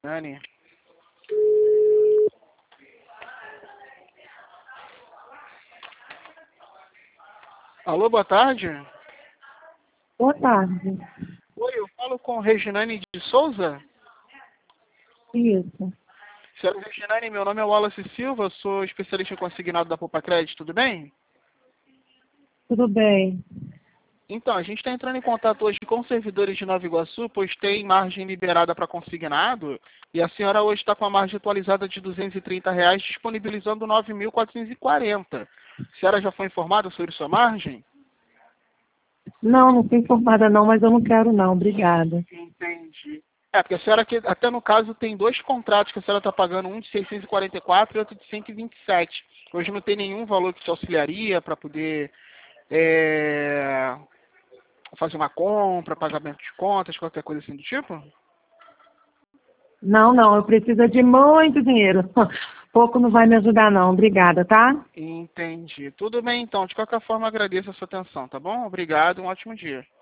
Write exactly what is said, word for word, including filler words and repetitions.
Nani. Alô, boa tarde. Boa tarde. Oi, eu falo com Reginane de Souza. Isso. Senhora Reginane, meu nome é Wallace Silva, sou especialista em consignado da Poupa Crédito, tudo bem? Tudo bem. Então, a gente está entrando em contato hoje com servidores de Nova Iguaçu, pois tem margem liberada para consignado, e a senhora hoje está com a margem atualizada de duzentos e trinta reais, disponibilizando nove mil quatrocentos e quarenta. A senhora já foi informada sobre sua margem? Não, não fui informada não, mas eu não quero não. Obrigada. Entendi. É, porque a senhora, aqui, até no caso, tem dois contratos que a senhora está pagando, um de seiscentos e quarenta e quatro e outro de cento e vinte e sete. Hoje não tem nenhum valor que te auxiliaria para poder é, fazer uma compra, pagamento de contas, qualquer coisa assim do tipo? Não, não, eu preciso de muito dinheiro. Pouco não vai me ajudar não. Obrigada, tá? Entendi. Tudo bem, então. De qualquer forma, agradeço a sua atenção, tá bom? Obrigado, um ótimo dia.